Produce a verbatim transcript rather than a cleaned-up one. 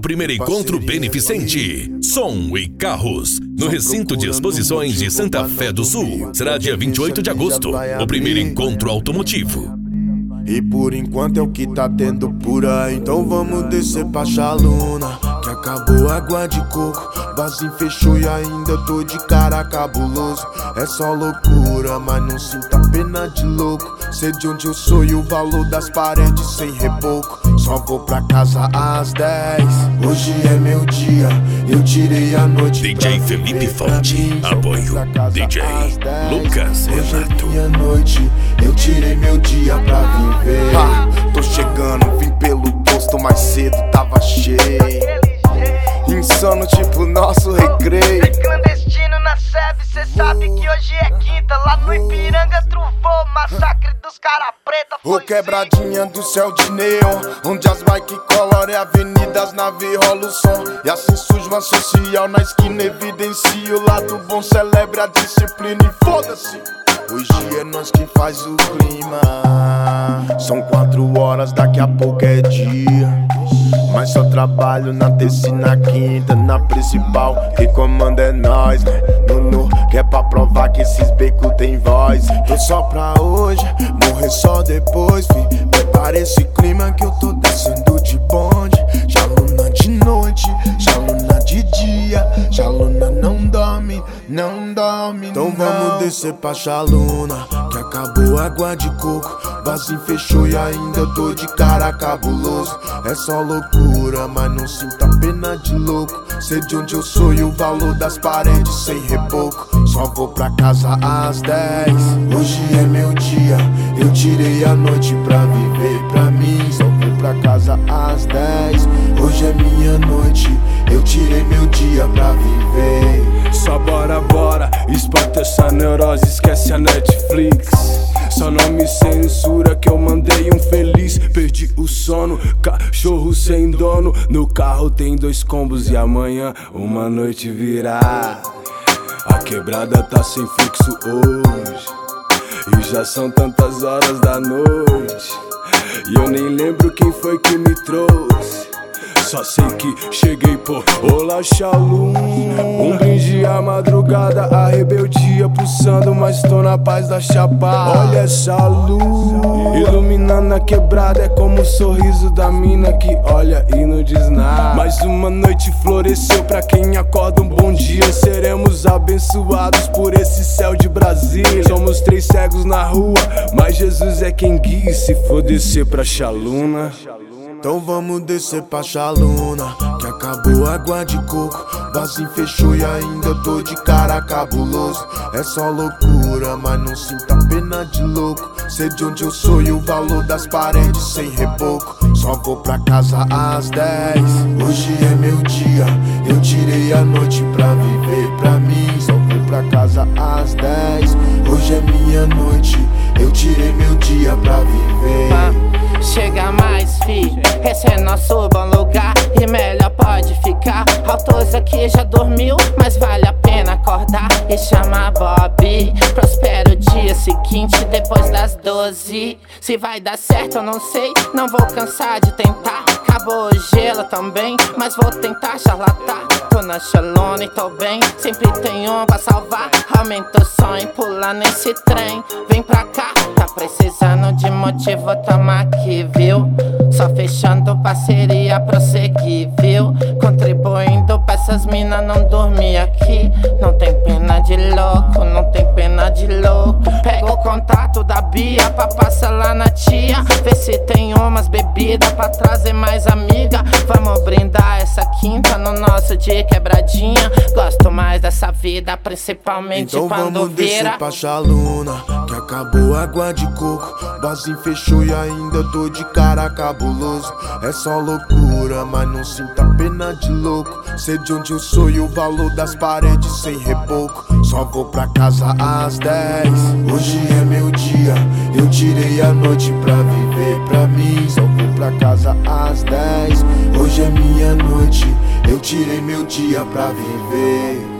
primeiro encontro beneficente Som e Carros, no recinto de exposições de Santa Fé do Sul. Será dia vinte e oito de agosto, o primeiro encontro automotivo. E por enquanto é o que tá tendo por aí. Então vamos descer pra Chaluna, que acabou a água de coco. Vazinho fechou e ainda tô de cara cabuloso. É só loucura, mas não sinta pena de louco. Sei de onde eu sou e o valor das paredes sem reboco. Só vou pra casa às dez. Hoje é meu dia, eu tirei a noite. D J Felipe Fonte, apoio D J Lucas Renato. Hoje é minha noite, eu tirei meu dia pra viver. Ah, tô chegando, vim pelo posto mais cedo, tava cheio. Insano tipo nosso recreio. É clandestino na sebe, cê sabe que hoje é quinta. Lá no Ipiranga truvou, massacre dos cara preta. Ô quebradinha do céu de neon, onde as bike colorem avenidas, nave rola o som. E assim surge uma social na esquina, evidencia o lado bom, celebre a disciplina e foda-se. Hoje é nós que faz o clima. São quatro horas, daqui a pouco é dia. Mas só trabalho na terça e na quinta, na principal. Quem comanda é nós, né? Nuno, que é pra provar que esses becos tem voz. Tô só pra hoje, morrer só depois, fi. Prepara esse clima que eu tô descendo de bonde. Chaluna de noite, Chaluna de dia. Chaluna não dorme, não dorme. Então não. Vamos descer pra Chaluna, que acabou a água de coco. Vazinho fechou e ainda tô de cara cabuloso. É só loucura, mas não sinta pena de louco. Sei de onde eu sou e o valor das paredes sem reboco. Só vou pra casa às dez. Hoje é meu dia, eu tirei a noite pra viver pra mim. Só vou pra casa às dez. Hoje é minha noite, eu tirei meu dia pra viver. Só bora, bora, espanta essa neurose, esquece a Netflix. Só não me censura que eu mandei um feliz. Perdi o sono, cachorro sem dono. No carro tem dois combos e amanhã uma noite virá. A quebrada tá sem fixo hoje, e já são tantas horas da noite, e eu nem lembro quem foi que me trouxe. Só sei que cheguei por Olá Chaluna. Um brinde à madrugada, a rebeldia pulsando, mas tô na paz da chapada. Olha essa luz iluminando a quebrada, é como o sorriso da mina que olha e não diz nada. Mais uma noite floresceu pra quem acorda um bom dia. Seremos abençoados por esse céu de Brasília. Somos três cegos na rua, mas Jesus é quem guia. Se for descer pra Chaluna, então vamos descer pra Chaluna, que acabou a água de coco. Vazinho fechou e ainda tô de cara cabuloso. É só loucura, mas não sinta pena de louco. Sei de onde eu sou e o valor das paredes sem reboco. Só vou pra casa às dez. Hoje é meu dia, eu tirei a noite pra viver pra mim. Só vou pra casa às dez. Hoje é minha noite, eu tirei meu dia pra viver. Chega mais, fi, esse é nosso bom lugar e melhor pode ficar. Autores aqui já dormiu, mas vale a pena acordar e chamar Bob. Prospera o dia seguinte, depois das doze. Se vai dar certo eu não sei, não vou cansar de tentar. Acabou o gelo também, mas vou tentar charlatar. Tô na Chaluna e tô bem, sempre tem um pra salvar. Aumenta o som e pula nesse trem. Vem pra cá, tá precisando de motivo, tamo aqui, viu? Só fechando parceria, prosseguir, viu? Contribuindo pra essas minas não dormir aqui. Não tem pena de louco, não tem pena de louco. Pega o contato da Bia pra passar lá na tia. Vê se tem umas bebidas pra trazer mais amiga. Vamos brindar essa quinta no nosso dia quebradinha. Gosto mais dessa vida, principalmente então quando vamos vira. descer pra Chaluna, que acabou a água de coco. Vazinho fechou e ainda tô de cara cabuloso. É só loucura, mas não sinta pena de louco. Sei de onde eu sou e o valor das paredes sem reboco. Só vou pra casa às dez. Hoje é meu dia, eu tirei a noite pra viver pra mim. Só vou pra casa às dez. Hoje é minha noite, eu tirei meu dia pra viver.